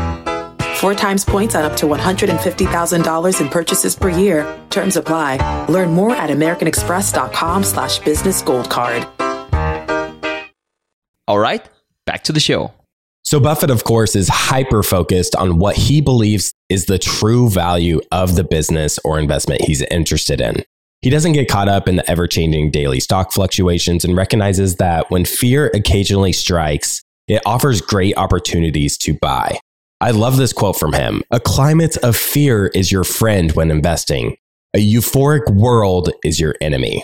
4 times points on up to $150,000 in purchases per year. Terms apply. Learn more at americanexpress.com/businessgoldcard. All right, back to the show. So Buffett, of course, is hyper-focused on what he believes is the true value of the business or investment he's interested in. He doesn't get caught up in the ever-changing daily stock fluctuations and recognizes that when fear occasionally strikes, it offers great opportunities to buy. I love this quote from him. A climate of fear is your friend when investing. A euphoric world is your enemy.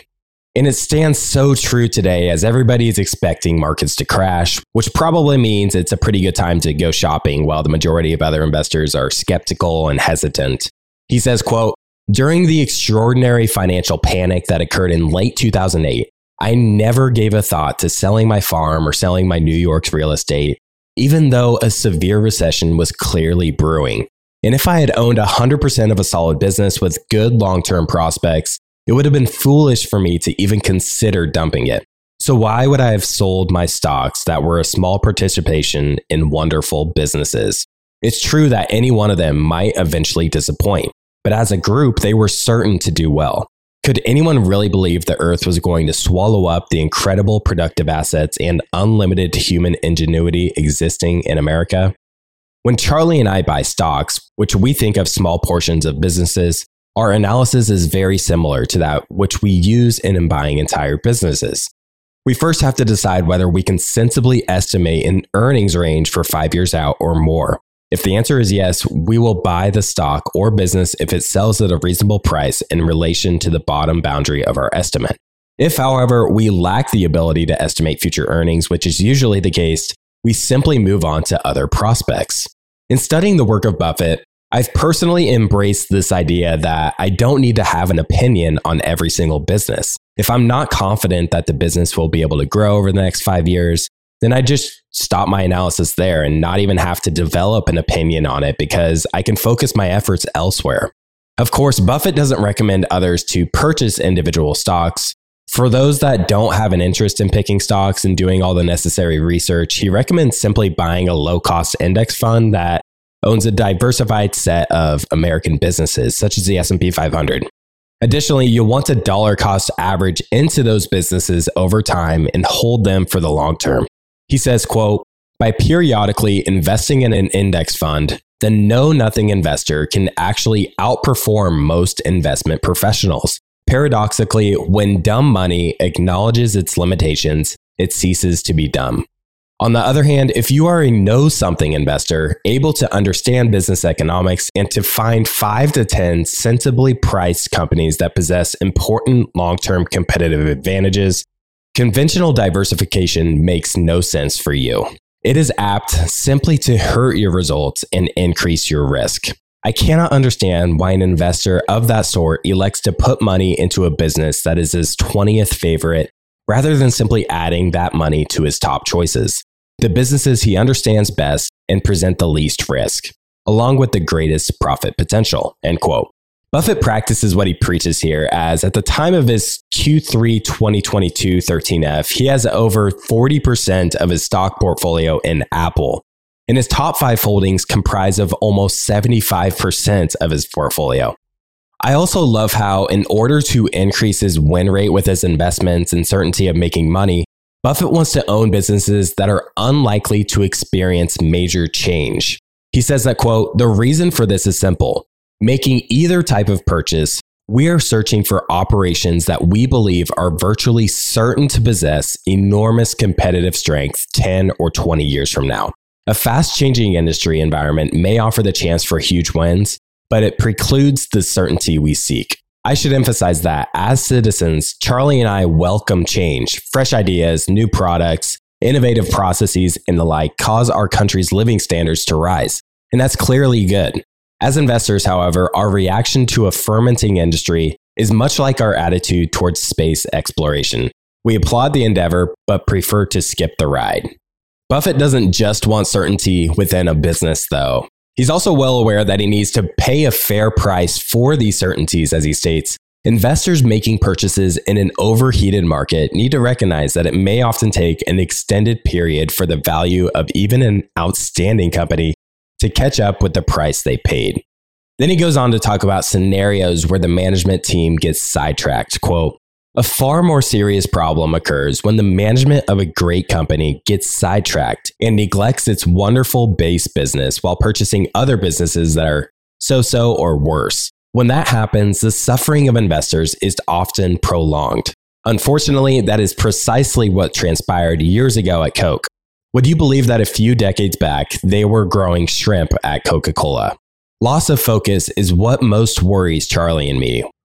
And it stands so true today as everybody is expecting markets to crash, which probably means it's a pretty good time to go shopping while the majority of other investors are skeptical and hesitant. He says, quote, "During the extraordinary financial panic that occurred in late 2008, I never gave a thought to selling my farm or selling my New York's real estate, even though a severe recession was clearly brewing. And if I had owned 100% of a solid business with good long-term prospects, it would have been foolish for me to even consider dumping it. So why would I have sold my stocks that were a small participation in wonderful businesses? It's true that any one of them might eventually disappoint, but as a group, they were certain to do well. Could anyone really believe the earth was going to swallow up the incredible productive assets and unlimited human ingenuity existing in America? When Charlie and I buy stocks, which we think of small portions of businesses, our analysis is very similar to that which we use in buying entire businesses. We first have to decide whether we can sensibly estimate an earnings range for 5 years out or more. If the answer is yes, we will buy the stock or business if it sells at a reasonable price in relation to the bottom boundary of our estimate. If, however, we lack the ability to estimate future earnings, which is usually the case, we simply move on to other prospects. In studying the work of Buffett, I've personally embraced this idea that I don't need to have an opinion on every single business. If I'm not confident that the business will be able to grow over the next 5 years, then I just stop my analysis there and not even have to develop an opinion on it because I can focus my efforts elsewhere. Of course, Buffett doesn't recommend others to purchase individual stocks. For those that don't have an interest in picking stocks and doing all the necessary research, he recommends simply buying a low-cost index fund that owns a diversified set of American businesses, such as the S&P 500. Additionally, you'll want to dollar cost average into those businesses over time and hold them for the long term. He says, quote, "By periodically investing in an index fund, the know-nothing investor can actually outperform most investment professionals. Paradoxically, when dumb money acknowledges its limitations, it ceases to be dumb." On the other hand, if you are a know-something investor, able to understand business economics and to find 5 to 10 sensibly priced companies that possess important long-term competitive advantages, conventional diversification makes no sense for you. It is apt simply to hurt your results and increase your risk. I cannot understand why an investor of that sort elects to put money into a business that is his 20th favorite rather than simply adding that money to his top choices, the businesses he understands best and present the least risk, along with the greatest profit potential, end quote. Buffett practices what he preaches here, as at the time of his Q3 2022 13F, he has over 40% of his stock portfolio in Apple, and his top 5 holdings comprise of almost 75% of his portfolio. I also love how, in order to increase his win rate with his investments and certainty of making money, Buffett wants to own businesses that are unlikely to experience major change. He says that, quote, "The reason for this is simple. Making either type of purchase, we are searching for operations that we believe are virtually certain to possess enormous competitive strength 10 or 20 years from now. A fast-changing industry environment may offer the chance for huge wins, but it precludes the certainty we seek. I should emphasize that as citizens, Charlie and I welcome change. Fresh ideas, new products, innovative processes, and the like cause our country's living standards to rise. And that's clearly good. As investors, however, our reaction to a fermenting industry is much like our attitude towards space exploration. We applaud the endeavor, but prefer to skip the ride. Buffett doesn't just want certainty within a business, though. He's also well aware that he needs to pay a fair price for these certainties, as he states. Investors making purchases in an overheated market need to recognize that it may often take an extended period for the value of even an outstanding company to catch up with the price they paid. Then he goes on to talk about scenarios where the management team gets sidetracked. Quote, "A far more serious problem occurs when the management of a great company gets sidetracked and neglects its wonderful base business while purchasing other businesses that are so-so or worse. When that happens, the suffering of investors is often prolonged. Unfortunately, that is precisely what transpired years ago at Coke. Would you believe that a few decades back, they were growing shrimp at Coca-Cola? Loss of focus is what most worries Charlie and me.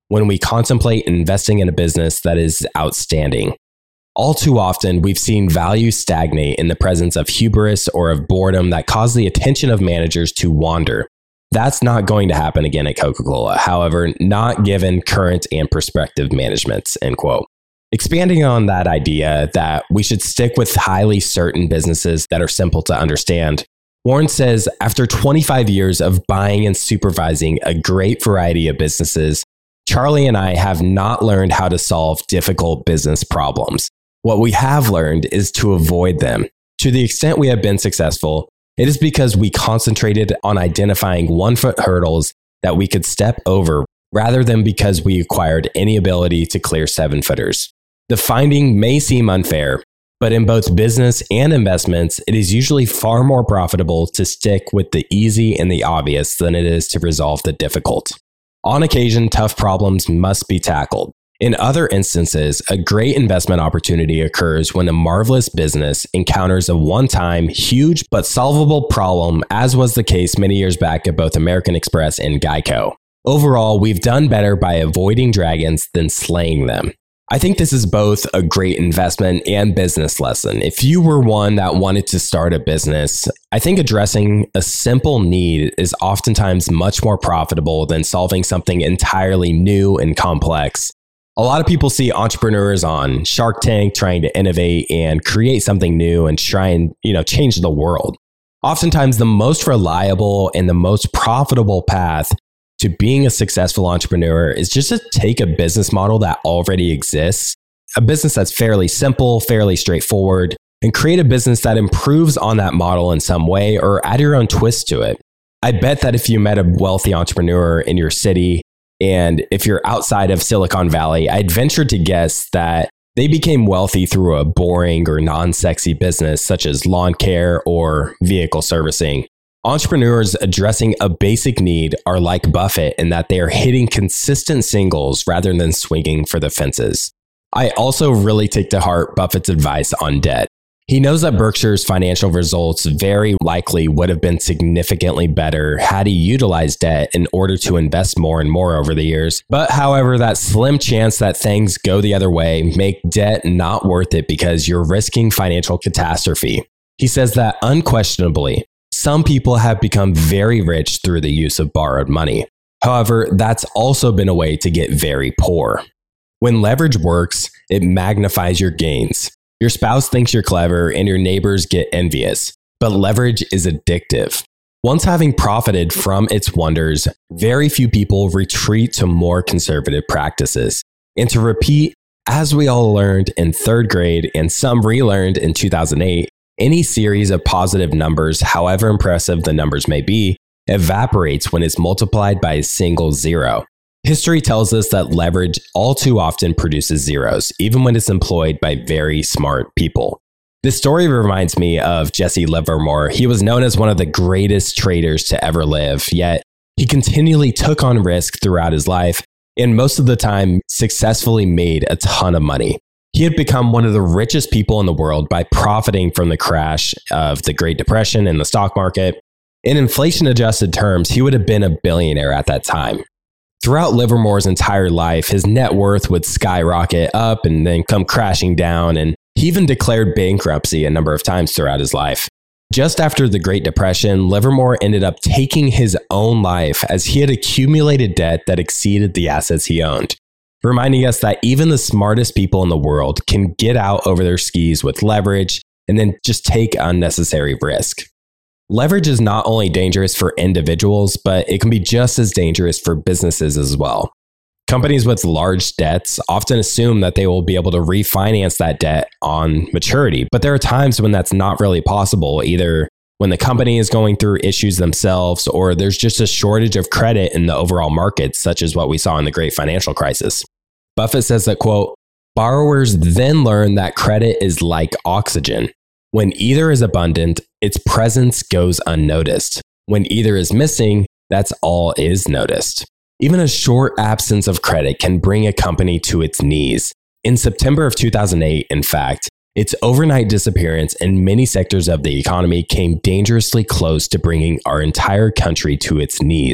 when we contemplate investing in a business that is outstanding. All too often, we've seen value stagnate in the presence of hubris or of boredom that cause the attention of managers to wander. That's not going to happen again at Coca-Cola, however, not given current and prospective managements, end quote. Expanding on that idea that we should stick with highly certain businesses that are simple to understand, Warren says, after 25 years of buying and supervising a great variety of businesses, Charlie and I have not learned how to solve difficult business problems. What we have learned is to avoid them. To the extent we have been successful, it is because we concentrated on identifying 1-foot hurdles that we could step over rather than because we acquired any ability to clear 7-footers. The finding may seem unfair, but in both business and investments, it is usually far more profitable to stick with the easy and the obvious than it is to resolve the difficult. On occasion, tough problems must be tackled. In other instances, a great investment opportunity occurs when a marvelous business encounters a one-time, huge but solvable problem, as was the case many years back at both American Express and Geico. Overall, we've done better by avoiding dragons than slaying them. I think this is both a great investment and business lesson. If you were one that wanted to start a business, I think addressing a simple need is oftentimes much more profitable than solving something entirely new and complex. A lot of people see entrepreneurs on Shark Tank trying to innovate and create something new and try and, change the world. Oftentimes, the most reliable and the most profitable path to being a successful entrepreneur is just to take a business model that already exists, a business that's fairly simple, fairly straightforward, and create a business that improves on that model in some way or add your own twist to it. I bet that if you met a wealthy entrepreneur in your city, and if you're outside of Silicon Valley, I'd venture to guess that they became wealthy through a boring or non-sexy business such as lawn care or vehicle servicing. Entrepreneurs addressing a basic need are like Buffett in that they are hitting consistent singles rather than swinging for the fences. I also really take to heart Buffett's advice on debt. He knows that Berkshire's financial results very likely would have been significantly better had he utilized debt in order to invest more and more over the years. But however, that slim chance that things go the other way make debt not worth it because you're risking financial catastrophe. He says that unquestionably, some people have become very rich through the use of borrowed money. However, that's also been a way to get very poor. When leverage works, it magnifies your gains. Your spouse thinks you're clever and your neighbors get envious, but leverage is addictive. Once having profited from its wonders, very few people retreat to more conservative practices. And to repeat, as we all learned in 3rd grade and some relearned in 2008, any series of positive numbers, however impressive the numbers may be, evaporates when it's multiplied by a single zero. History tells us that leverage all too often produces zeros, even when it's employed by very smart people. This story reminds me of Jesse Livermore. He was known as one of the greatest traders to ever live, yet he continually took on risk throughout his life, and most of the time successfully made a ton of money. He had become one of the richest people in the world by profiting from the crash of the Great Depression in the stock market. In inflation-adjusted terms, he would have been a billionaire at that time. Throughout Livermore's entire life, his net worth would skyrocket up and then come crashing down, and he even declared bankruptcy a number of times throughout his life. Just after the Great Depression, Livermore ended up taking his own life as he had accumulated debt that exceeded the assets he owned, reminding us that even the smartest people in the world can get out over their skis with leverage and then just take unnecessary risk. Leverage is not only dangerous for individuals, but it can be just as dangerous for businesses as well. Companies with large debts often assume that they will be able to refinance that debt on maturity, but there are times when that's not really possible, either when the company is going through issues themselves or there's just a shortage of credit in the overall market, such as what we saw in the Great Financial Crisis. Buffett says that, quote, borrowers then learn that credit is like oxygen. When either is abundant, its presence goes unnoticed. When either is missing, that's all is noticed. Even a short absence of credit can bring a company to its knees. In September of 2008, in fact, its overnight disappearance in many sectors of the economy came dangerously close to bringing our entire country to its knees.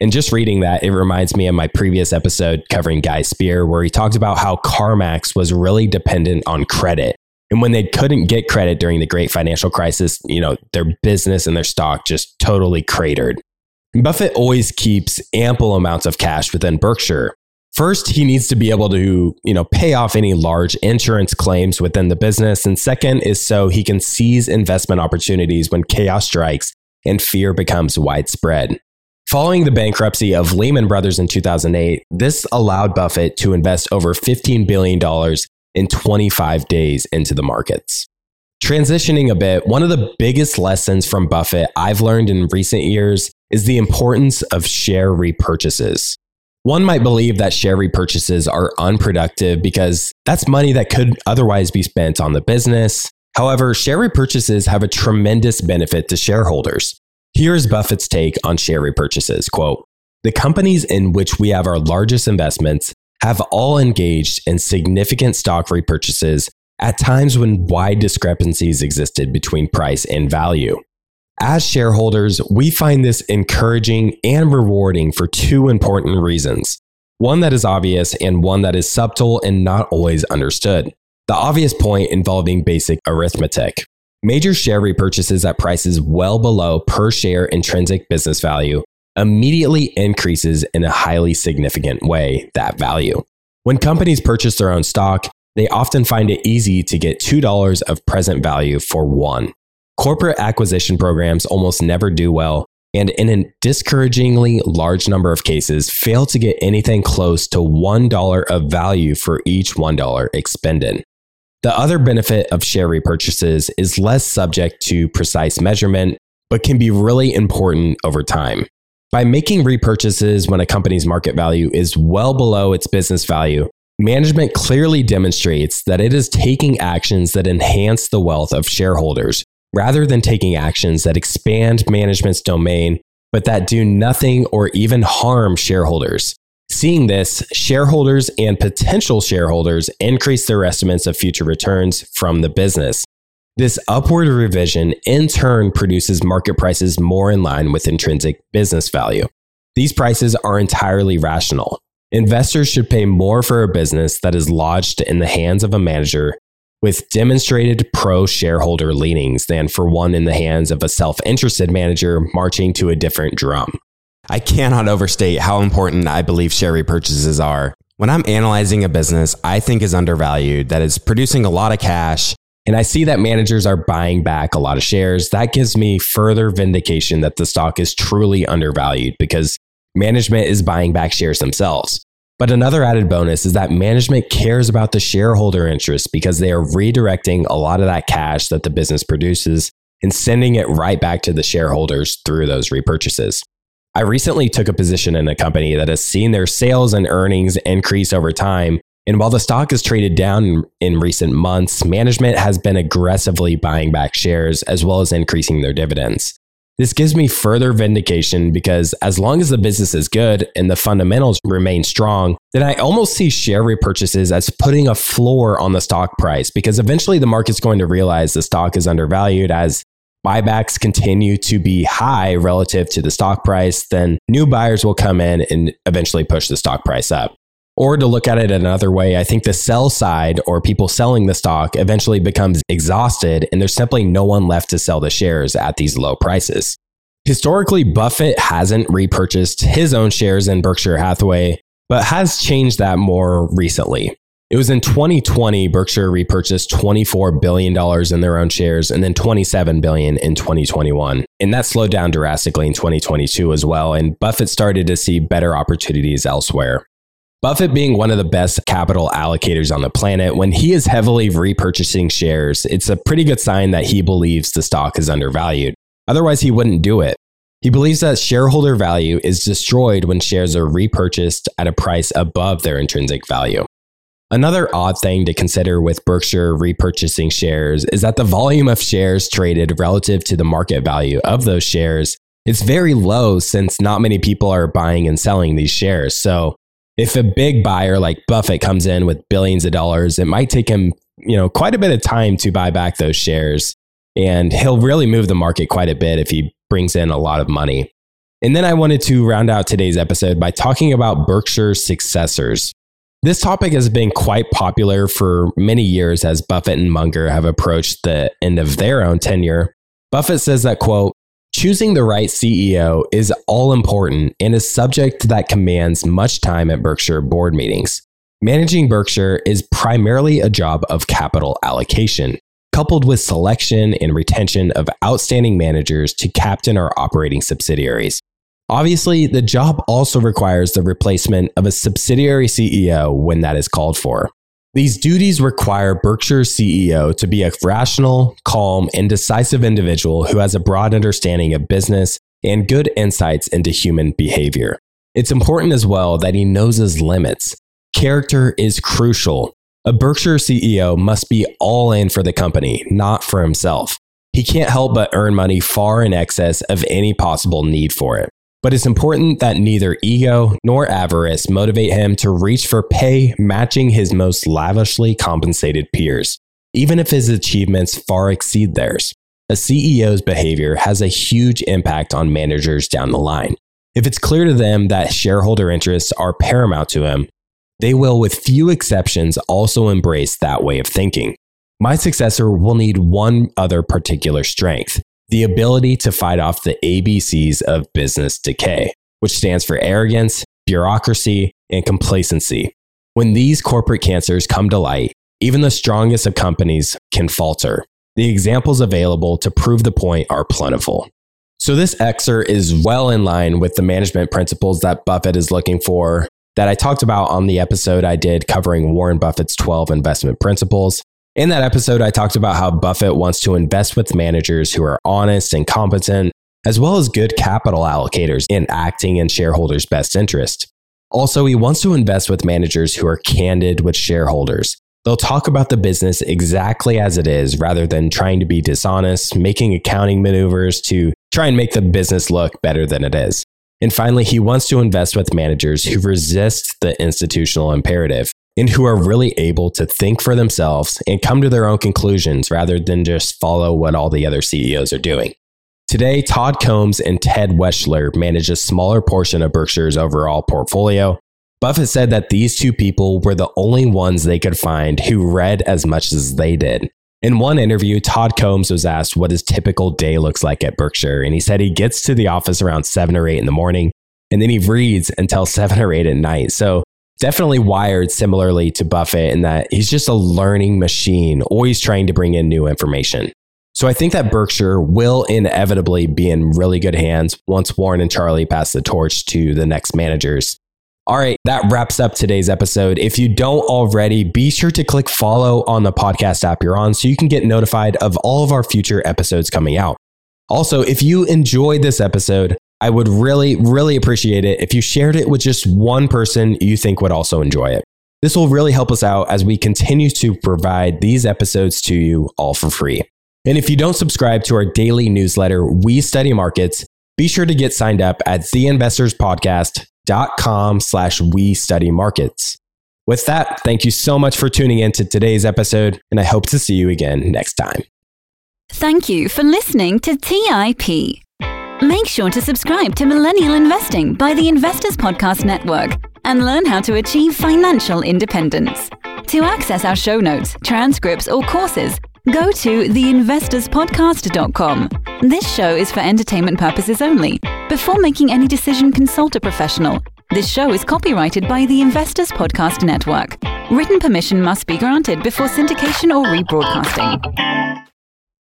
And just reading that, it reminds me of my previous episode covering Guy Spear, where he talked about how CarMax was really dependent on credit. And when they couldn't get credit during the great financial crisis, their business and their stock just totally cratered. Buffett always keeps ample amounts of cash within Berkshire. First, he needs to be able to, pay off any large insurance claims within the business. And second is so he can seize investment opportunities when chaos strikes and fear becomes widespread. Following the bankruptcy of Lehman Brothers in 2008, this allowed Buffett to invest over $15 billion in 25 days into the markets. Transitioning a bit, one of the biggest lessons from Buffett I've learned in recent years is the importance of share repurchases. One might believe that share repurchases are unproductive because that's money that could otherwise be spent on the business. However, share repurchases have a tremendous benefit to shareholders. Here's Buffett's take on share repurchases. Quote, "The companies in which we have our largest investments have all engaged in significant stock repurchases at times when wide discrepancies existed between price and value. As shareholders, we find this encouraging and rewarding for two important reasons. One that is obvious and one that is subtle and not always understood. The obvious point involving basic arithmetic. Major share repurchases at prices well below per share intrinsic business value immediately increases in a highly significant way that value. When companies purchase their own stock, they often find it easy to get $2 of present value for $1. Corporate acquisition programs almost never do well, and in a discouragingly large number of cases, fail to get anything close to $1 of value for each $1 expended. The other benefit of share repurchases is less subject to precise measurement, but can be really important over time. By making repurchases when a company's market value is well below its business value, management clearly demonstrates that it is taking actions that enhance the wealth of shareholders, rather than taking actions that expand management's domain, but that do nothing or even harm shareholders. Seeing this, shareholders and potential shareholders increase their estimates of future returns from the business. This upward revision in turn produces market prices more in line with intrinsic business value. These prices are entirely rational. Investors should pay more for a business that is lodged in the hands of a manager with demonstrated pro-shareholder leanings than for one in the hands of a self-interested manager marching to a different drum. I cannot overstate how important I believe share repurchases are. When I'm analyzing a business I think is undervalued, that is producing a lot of cash, and I see that managers are buying back a lot of shares, that gives me further vindication that the stock is truly undervalued because management is buying back shares themselves. But another added bonus is that management cares about the shareholder interest because they are redirecting a lot of that cash that the business produces and sending it right back to the shareholders through those repurchases. I recently took a position in a company that has seen their sales and earnings increase over time. And while the stock has traded down in recent months, management has been aggressively buying back shares as well as increasing their dividends. This gives me further vindication because as long as the business is good and the fundamentals remain strong, then I almost see share repurchases as putting a floor on the stock price because eventually the market's going to realize the stock is undervalued as buybacks continue to be high relative to the stock price, then new buyers will come in and eventually push the stock price up. Or to look at it another way, I think the sell side or people selling the stock eventually becomes exhausted and there's simply no one left to sell the shares at these low prices. Historically, Buffett hasn't repurchased his own shares in Berkshire Hathaway, but has changed that more recently. It was in 2020, Berkshire repurchased $24 billion in their own shares and then $27 billion in 2021. And that slowed down drastically in 2022 as well, and Buffett started to see better opportunities elsewhere. Buffett being one of the best capital allocators on the planet, when he is heavily repurchasing shares, it's a pretty good sign that he believes the stock is undervalued. Otherwise, he wouldn't do it. He believes that shareholder value is destroyed when shares are repurchased at a price above their intrinsic value. Another odd thing to consider with Berkshire repurchasing shares is that the volume of shares traded relative to the market value of those shares is very low since not many people are buying and selling these shares. So if a big buyer like Buffett comes in with billions of dollars, it might take him, quite a bit of time to buy back those shares. And he'll really move the market quite a bit if he brings in a lot of money. And then I wanted to round out today's episode by talking about Berkshire's successors. This topic has been quite popular for many years as Buffett and Munger have approached the end of their own tenure. Buffett says that, quote, choosing the right CEO is all important and a subject that commands much time at Berkshire board meetings. Managing Berkshire is primarily a job of capital allocation, coupled with selection and retention of outstanding managers to captain our operating subsidiaries. Obviously, the job also requires the replacement of a subsidiary CEO when that is called for. These duties require Berkshire's CEO to be a rational, calm, and decisive individual who has a broad understanding of business and good insights into human behavior. It's important as well that he knows his limits. Character is crucial. A Berkshire CEO must be all in for the company, not for himself. He can't help but earn money far in excess of any possible need for it. But it's important that neither ego nor avarice motivate him to reach for pay matching his most lavishly compensated peers, even if his achievements far exceed theirs. A CEO's behavior has a huge impact on managers down the line. If it's clear to them that shareholder interests are paramount to him, they will, with few exceptions, also embrace that way of thinking. My successor will need one other particular strength: the ability to fight off the ABCs of business decay, which stands for arrogance, bureaucracy, and complacency. When these corporate cancers come to light, even the strongest of companies can falter. The examples available to prove the point are plentiful. So this excerpt is well in line with the management principles that Buffett is looking for that I talked about on the episode I did covering Warren Buffett's 12 investment principles. In that episode, I talked about how Buffett wants to invest with managers who are honest and competent, as well as good capital allocators in acting in shareholders' best interest. Also, he wants to invest with managers who are candid with shareholders. They'll talk about the business exactly as it is rather than trying to be dishonest, making accounting maneuvers to try and make the business look better than it is. And finally, he wants to invest with managers who resist the institutional imperative and who are really able to think for themselves and come to their own conclusions rather than just follow what all the other CEOs are doing. Today, Todd Combs and Ted Weschler manage a smaller portion of Berkshire's overall portfolio. Buffett said that these two people were the only ones they could find who read as much as they did. In one interview, Todd Combs was asked what his typical day looks like at Berkshire, and he said he gets to the office around 7 or 8 in the morning, and then he reads until 7 or 8 at night. So definitely wired similarly to Buffett in that he's just a learning machine, always trying to bring in new information. So I think that Berkshire will inevitably be in really good hands once Warren and Charlie pass the torch to the next managers. All right, that wraps up today's episode. If you don't already, be sure to click follow on the podcast app you're on so you can get notified of all of our future episodes coming out. Also, if you enjoyed this episode, I would really, really appreciate it if you shared it with just one person you think would also enjoy it. This will really help us out as we continue to provide these episodes to you all for free. And if you don't subscribe to our daily newsletter, We Study Markets, be sure to get signed up at theinvestorspodcast.com/WeStudyMarkets. With that, thank you so much for tuning in to today's episode, and I hope to see you again next time. Thank you for listening to TIP. Make sure to subscribe to Millennial Investing by the Investors Podcast Network and learn how to achieve financial independence. To access our show notes, transcripts, or courses, go to theinvestorspodcast.com. This show is for entertainment purposes only. Before making any decision, consult a professional. This show is copyrighted by the Investors Podcast Network. Written permission must be granted before syndication or rebroadcasting.